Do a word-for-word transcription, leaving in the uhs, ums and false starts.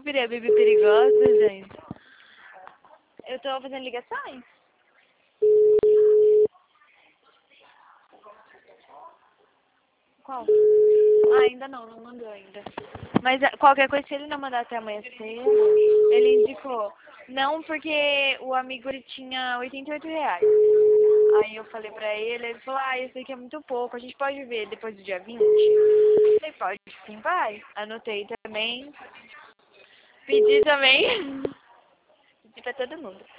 virei bebê perigosa, gente. Eu tô fazendo ligações. Qual? Ah, ainda não, não mandou ainda. Mas ah, qualquer coisa, se ele não mandar até amanhã cedo, ele indicou. Não, porque o amigo ele tinha oitenta e oito reais. Aí eu falei pra ele, ele falou, ah, isso aqui é muito pouco, a gente pode ver depois do dia vinte? Eu falei, pode sim, vai. Anotei também. Pedi também. Pedi pra todo mundo.